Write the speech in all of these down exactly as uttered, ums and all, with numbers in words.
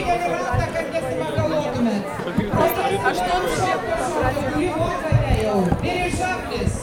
vienintelį ratą, kad nesimakaluotumėt. Aštuonis jau. Dirižablis.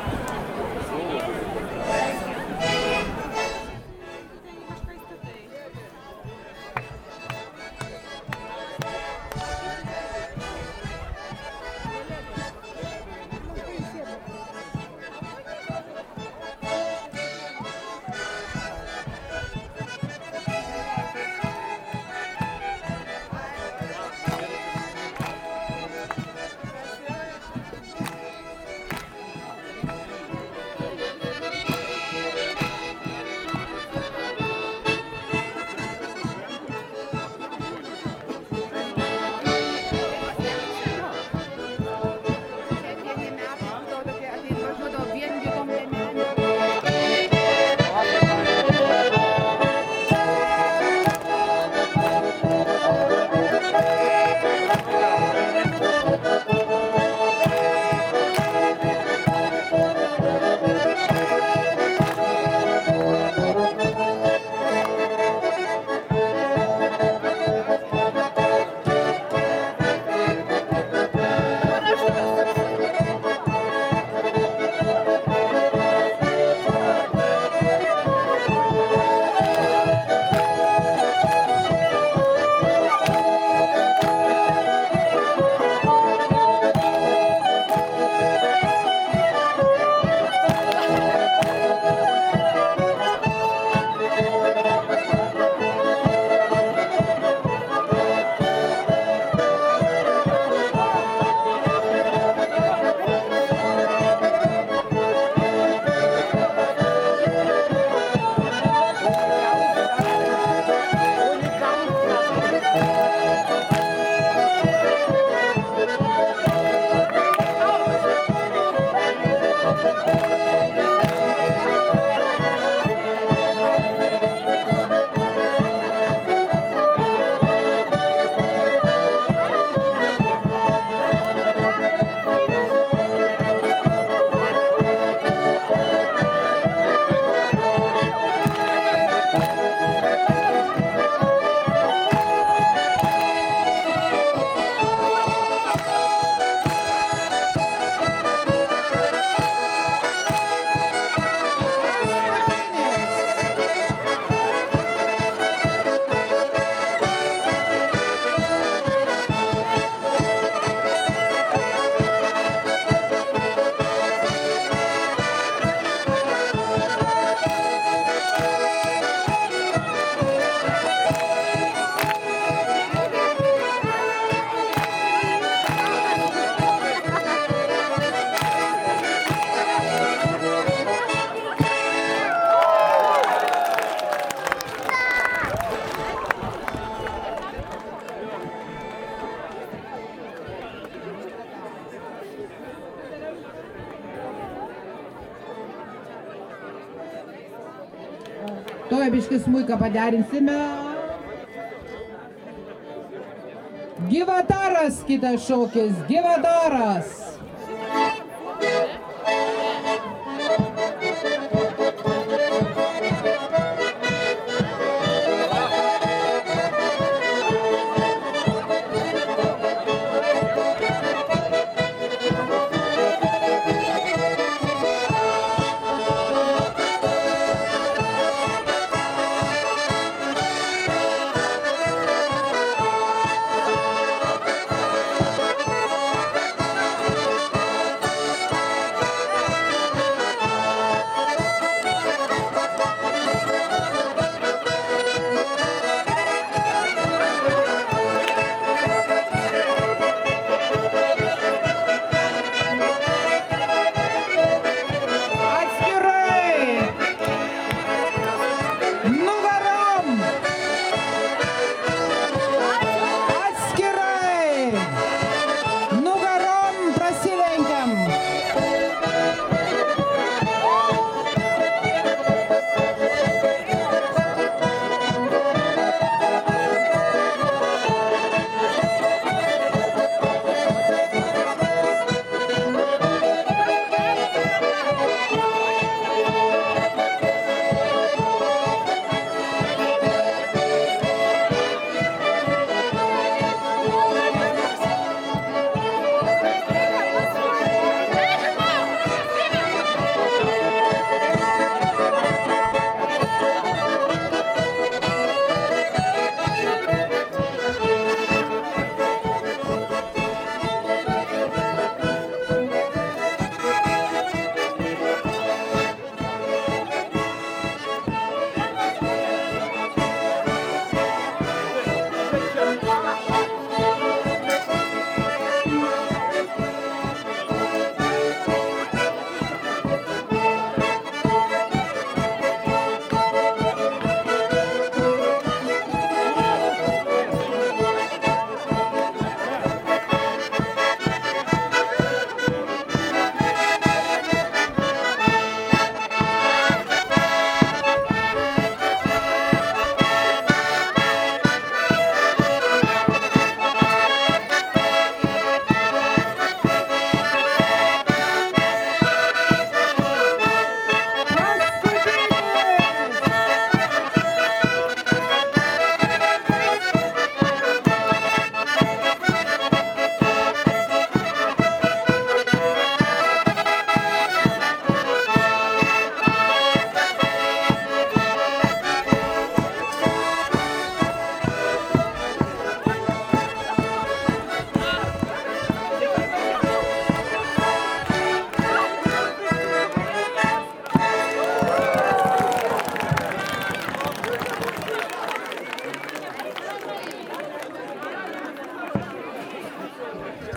Tuoj biškį smuiką paderinsime. Gyvadaras kitas šokis, gyvadaras.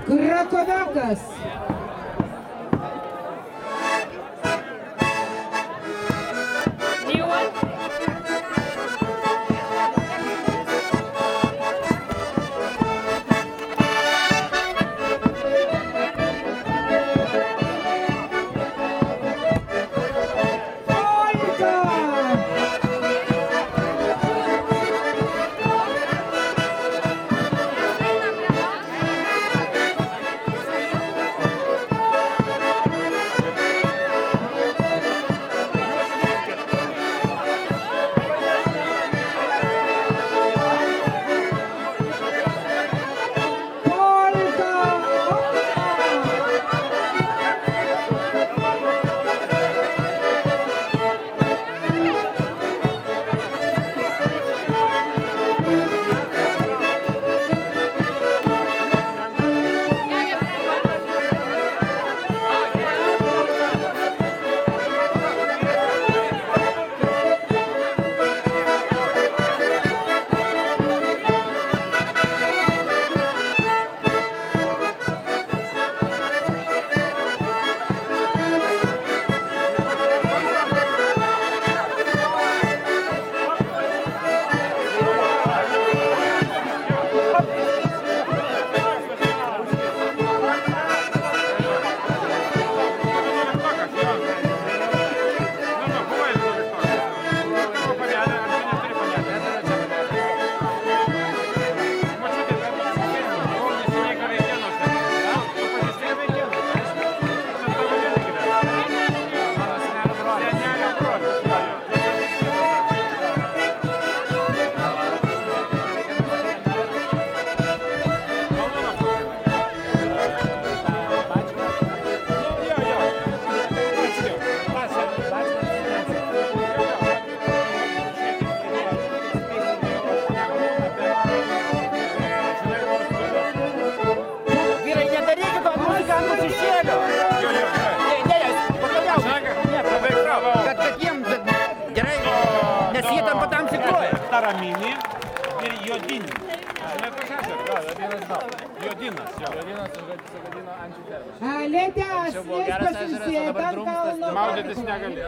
Krakoviakas. Тараміни і йодині. Jodinas, jo. Jodinas, sugadina antitermą. Lėtės, nespasiusėt ant kalno. Maudytis negali.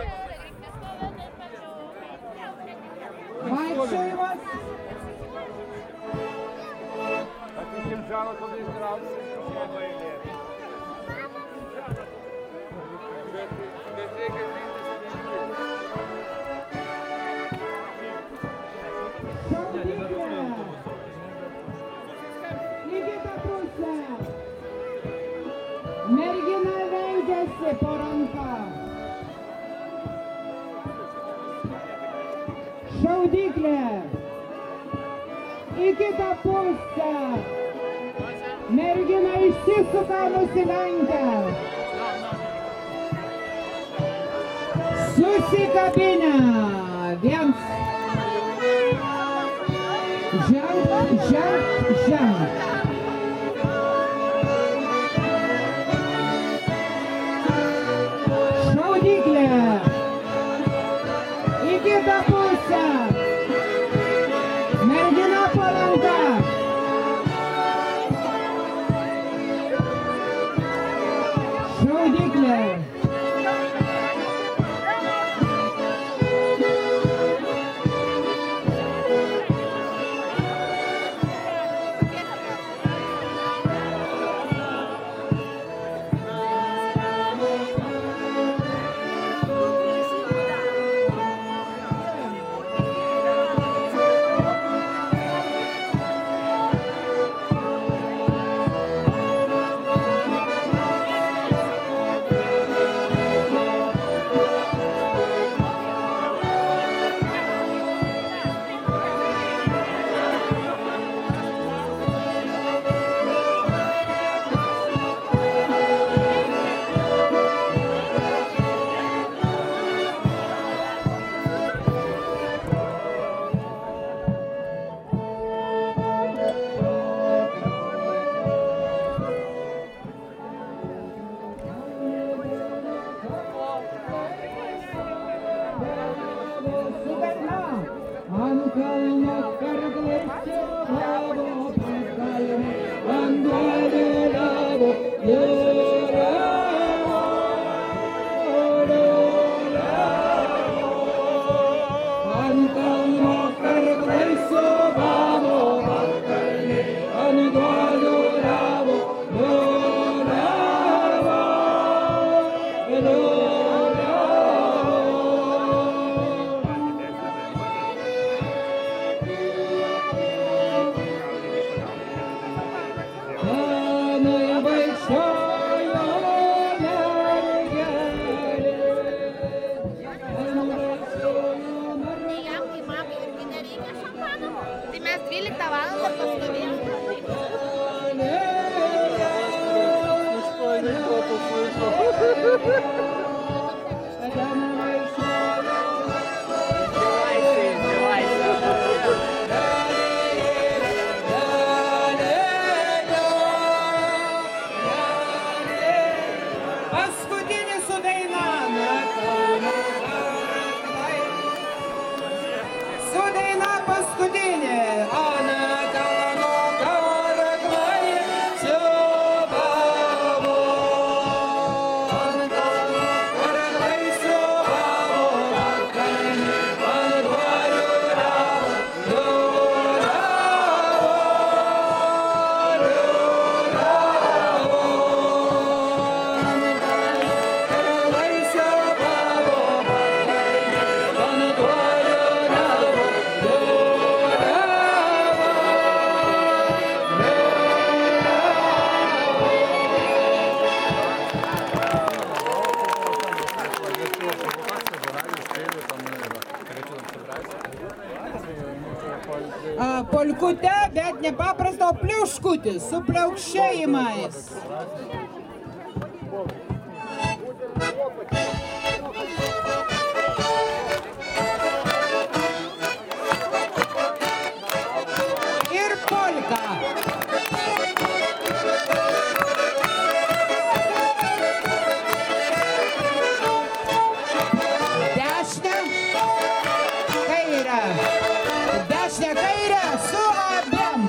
Vaikščiojimas. Atikim žalą, kada įstrausi. Labai lėtai. Bet reikia mergina leidžiasi po ranką. Šaudyklė. Į kitą pusę. Mergina išsisuka nusilenkę. Susikabinę. Viens. Žengt, žengt, žengt. Į kitą pusę. Mergina po ranką. Šaudyklė. Polkute, bet nepaprasto pliuškutis su pliaukščiajimais. Ir polka. Dešinę, kairę. Dešinę, kairę su abiem.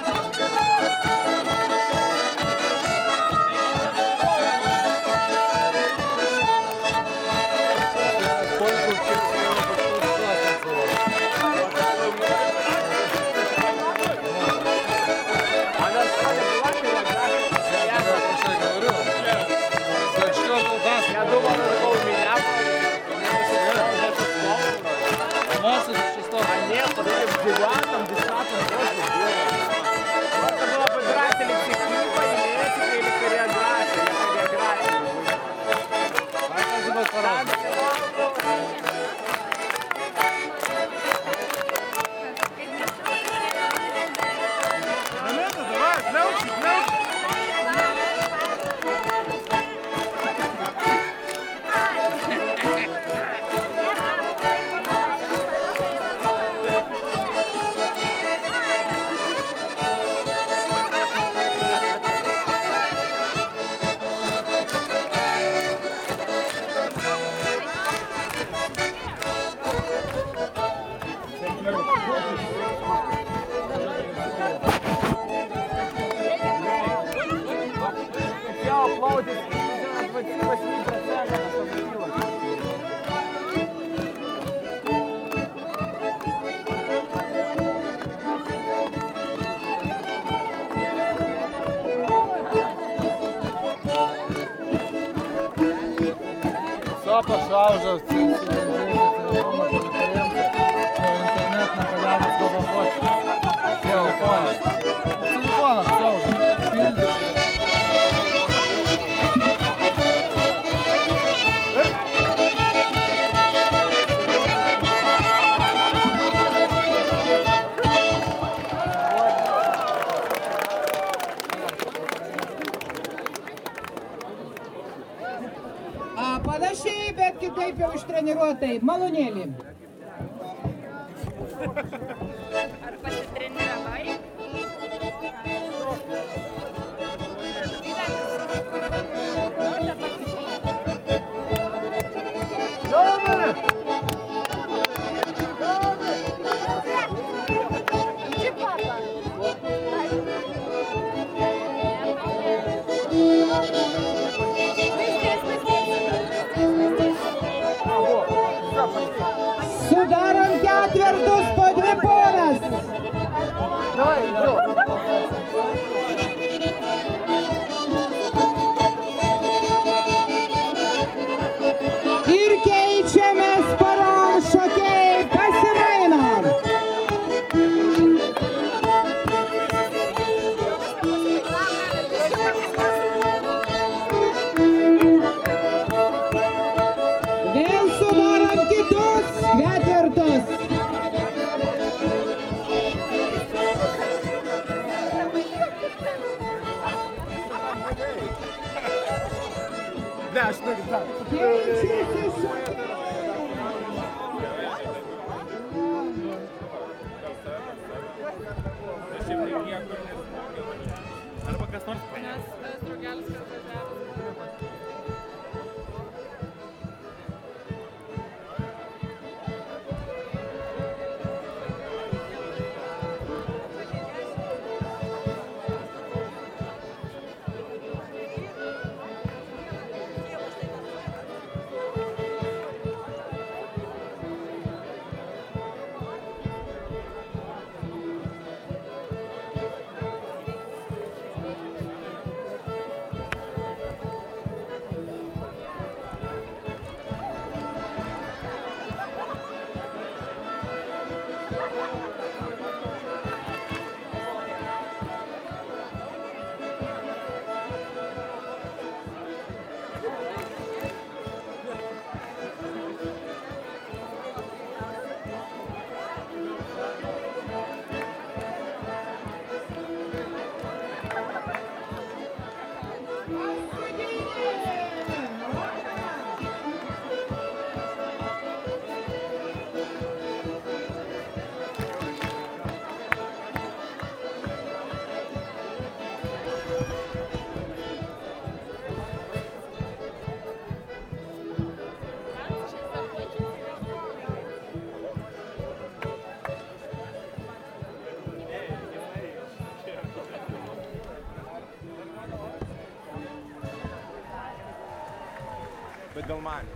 девятом, десятом тоже было. Можно было подбирать или техника, или этика, или хореография. Я хореографию давай, научи, научи. Пошла уже в центре дома конференция, что интернет на поляну сколько хочешь. Телефон. Телефон, все уже. Фильтр. Panašiai, bet kitaip jau ištreniruotai. Malonėlį. Ar pasitreniravai? Thank aš turiu tą. Arba kas nors Nes tas draugelis, kas važiavo. Bet dėl manęs.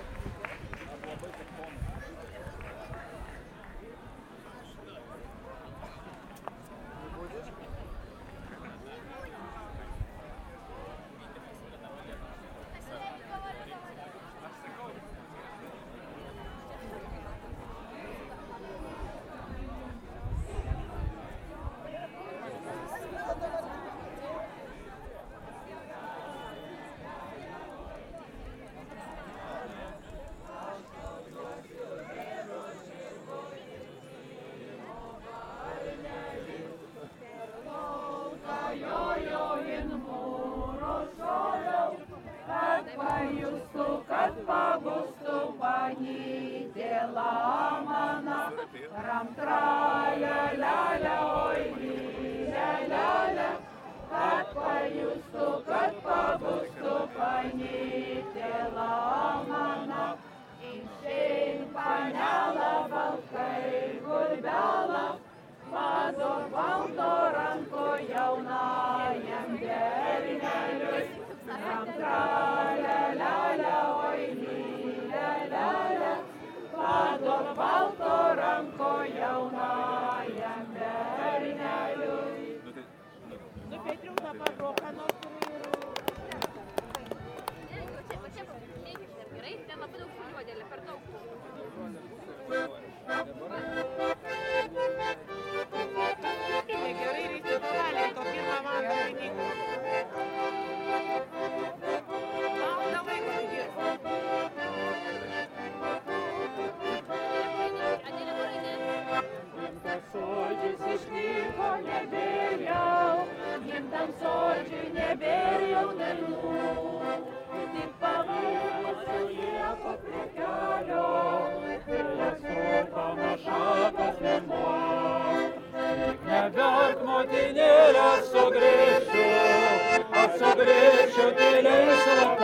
Neverk motinėlę sugrįšiu, aš sugrįšiu tyliais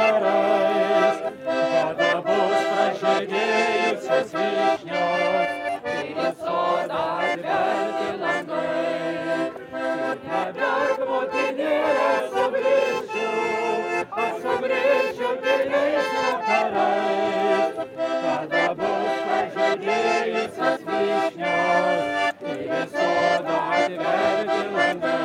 vakarais, kada bus pražydėjusios vyšnios, ir į sodą atverti langai. Neverk motinėlę sugrįšiu, aš sugrįšiu tyliais vakarais, kada bus pražydėjusios vyšnios, ir į sodą atverti langai.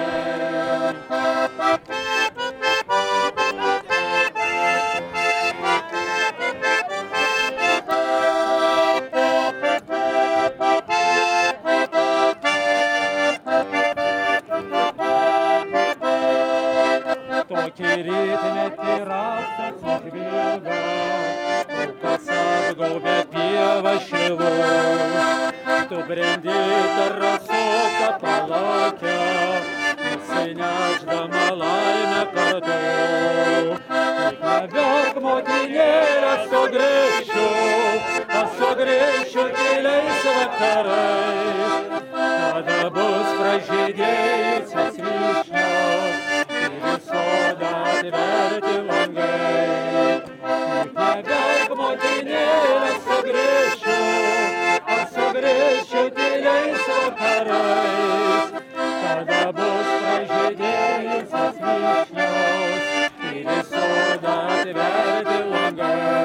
Tokį rytmetį rapsas užvilga, kas apgaubė pievą šilų. Tu brendi terasuotą palakę, įsinešdama laimę kartu. Neverk motinėlė sugrįšiu, aš sugrįšiu tyliais vakarais, kada bus pražydėjusios vyšnios ir į sodą atverti langai. Neverk, motinėlė, sugrįšiu, aš sugrįšiu tyliais vakarais, kada bus pražydėjusios vyšnios ir į sodą atverti langai.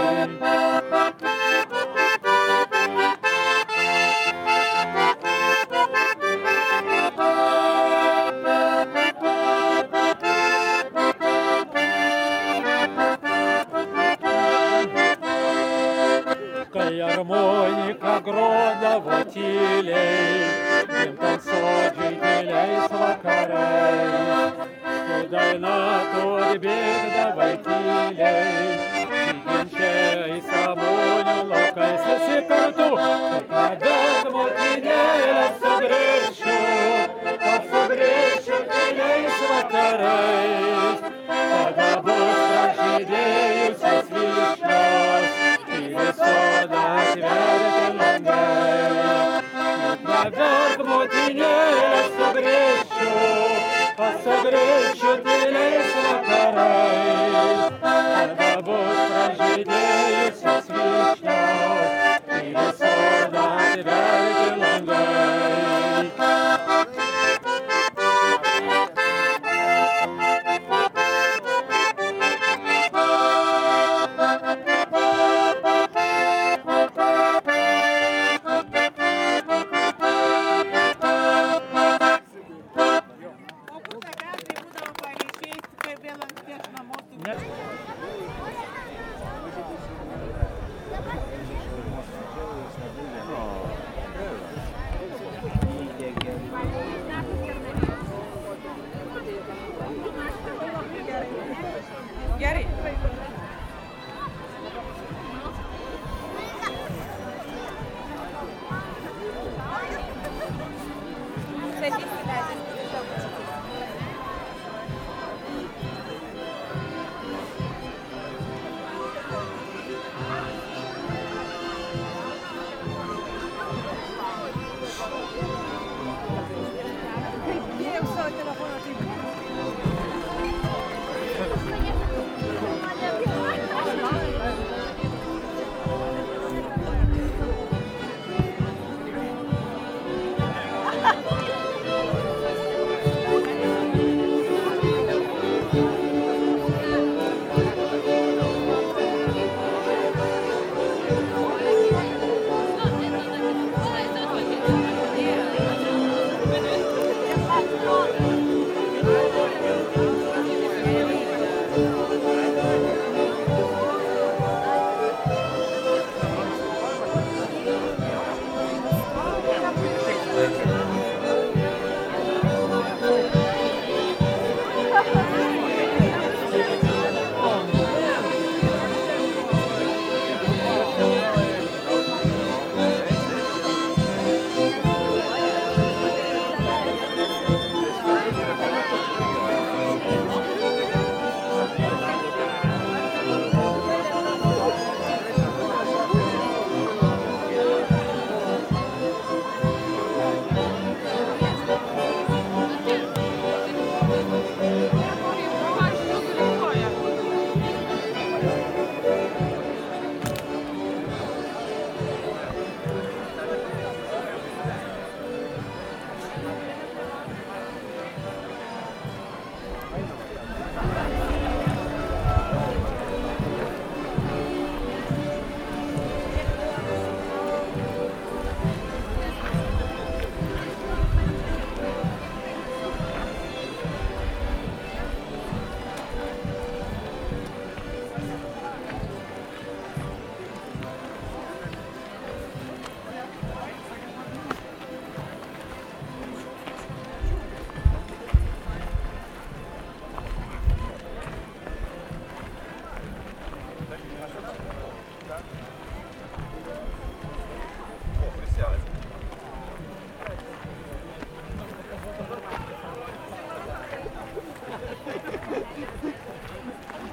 Kai armonika grodavo tyliai, gimtant sodžiai tyliais vakarais, su daina tu atbėgdavai tyliai, žyginčiais ramonių laukais visi kartu. Neverk, motinėlė, sugrįšiu, aš sugrįšiu tyliais vakarais, kada bus pražydėjusios vyšnios ir į sodą atverti langai. Neverk, motinėlė, sugrįšiu, aš sugrįšiu tyliais vakarais, kada bus pražydėjusios vyšnios ir į sodą atverti langai. Gerai.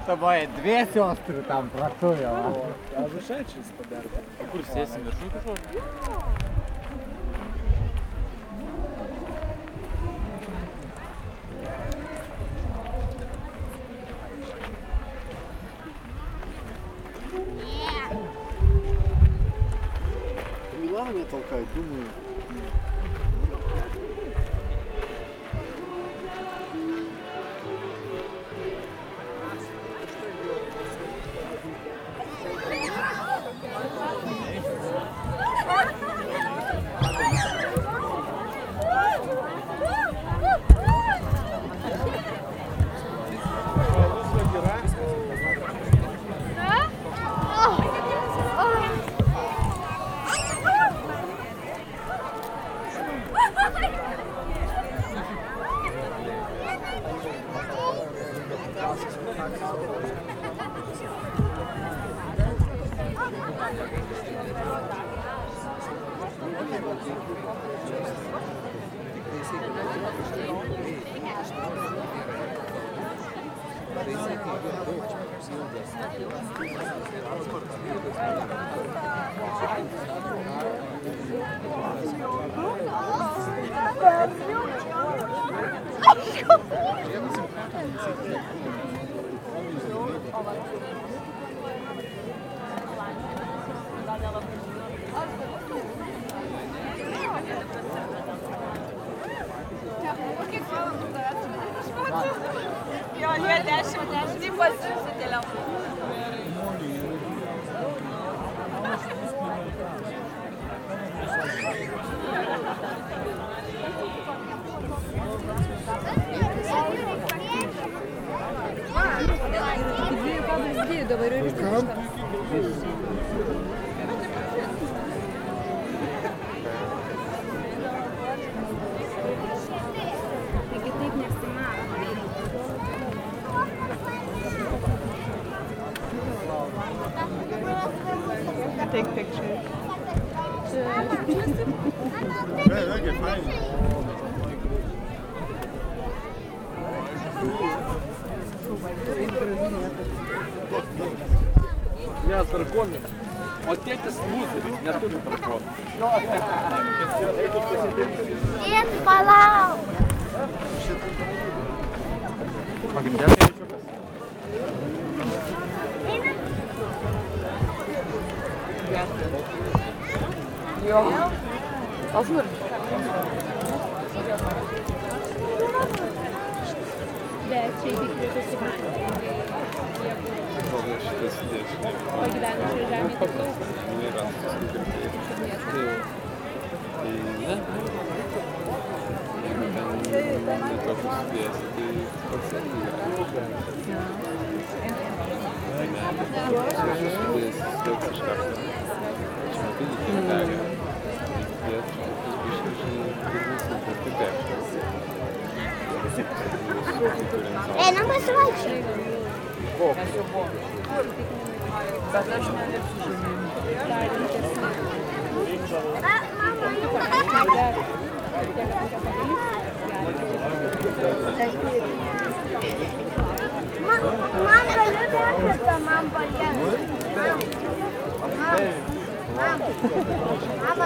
тобою дві сестри там працює. А ви ще щось подерти? Kur sėsim viršų kažkur? Милана меня толкает, думаю. Jo, jie dešimt, dešimt pasiimsi telefoną. Dviejų kablis dviejų dabar ir išsišta. Taigi taip nesimato. Take pictures. Ja, okay, fine. Ne, tarkomis. O tėtis lūzeris, neturi tarkomis. Tėti, palauk! Pagrindė tėčiukas. Jo. Azur. Bet čia įtikriuosi pasimatyti. Pagyvenusių žemė tik daug. Einam pasivaikščioti. Bet aš nelipsiu. Man galiu perkirtą, man palies. Mam. Mama.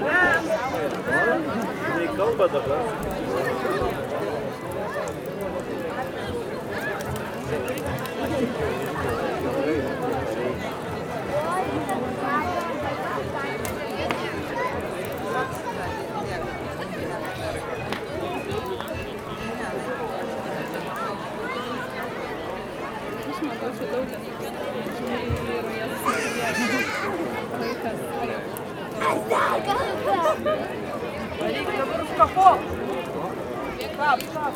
Tai kalba dabar. Reikia dabar už kapo. Kap, kap.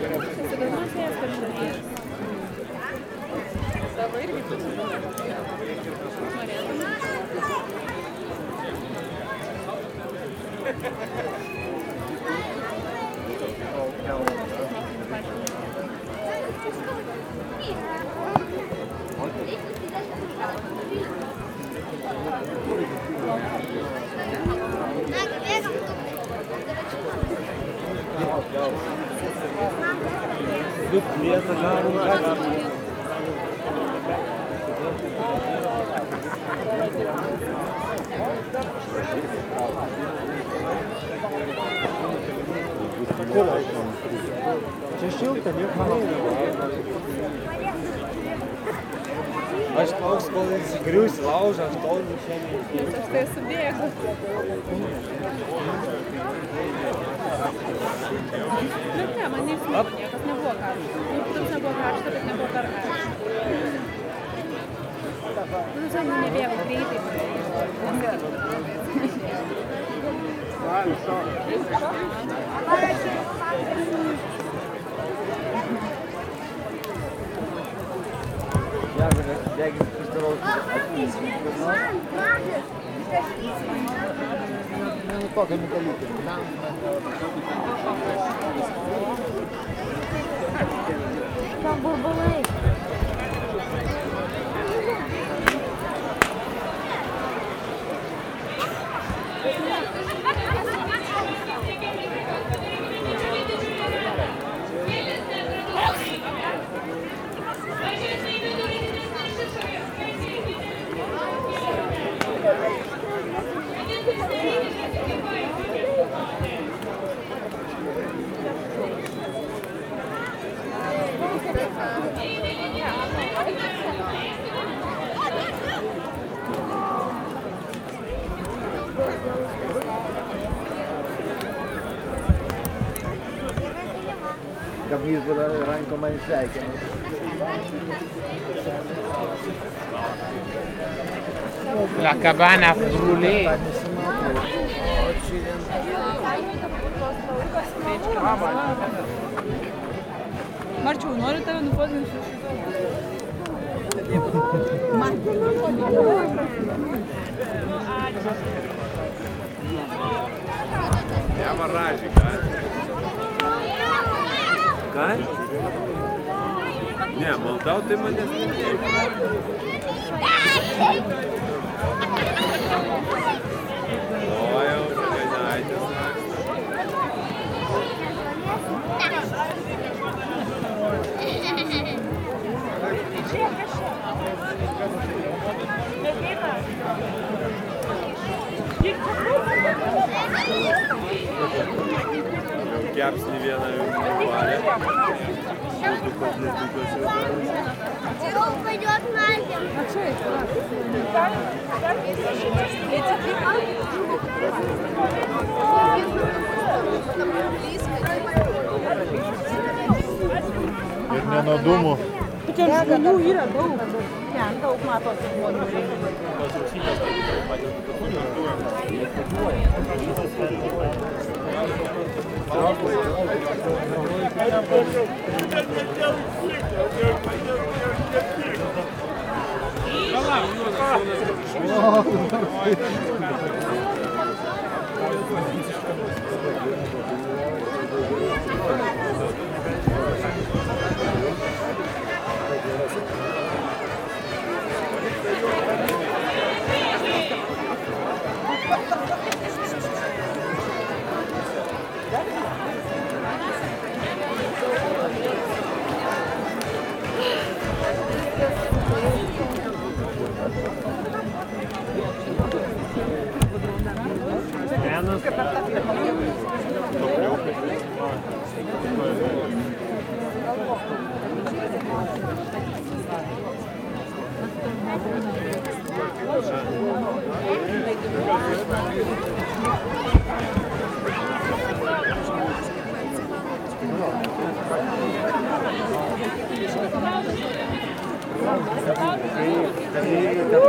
Sugalvosiu jas pažiūrėjęs. Savo irgi Čia šilta, nieko aš toks, kol įsigrius laužą, aš tol šiandien. aš tai subėgu. Bet ne, man neįsmigo, niekas nebuvo karšta. Nu, tas nebuvo karšta, bet nebuvo per karšta. Nu, visai nebėgo greitai. Jeigu pasidarau tokią metalytę. Tam burbulai. Kablys būdavo ranko man sveikina. La cabana brûlée. Marčiau, noriu tave nufotinti. Ja, maar raadje, hè? Kaj? Ne, maldau tai manęs nereikia. O jau, žagainaitės Jau kepsnį vieną jau nuvalė. Šildukas, nedukas jau daras. Jau pajduot malkėm. Ir ne nuo dūmų. Čia žmonių yra daug. Ten daug matosi žmonių.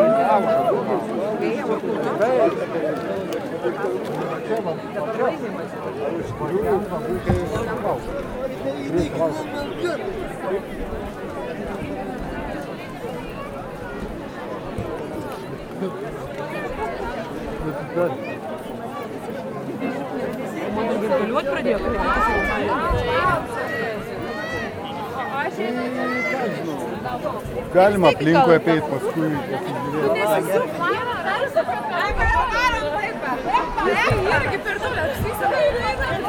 Taip. Galiuot pradėjo. Galima aplinkui apeit, paskui pasižiūrėti. Irgi per toli apsisavai ir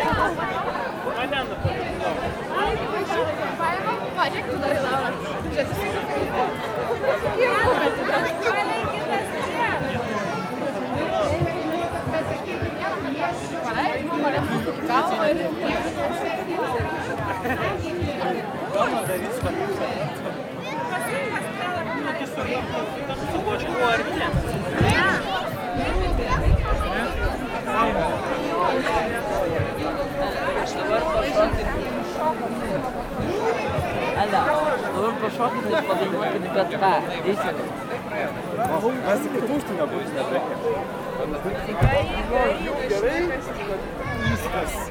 Pažiūrėk, tu dar Laura. Alda, dabar pašokit ir padainuokit bet ką. Eisit. Mes iki tūkstanio bus nebekėm. Gerai, viskas.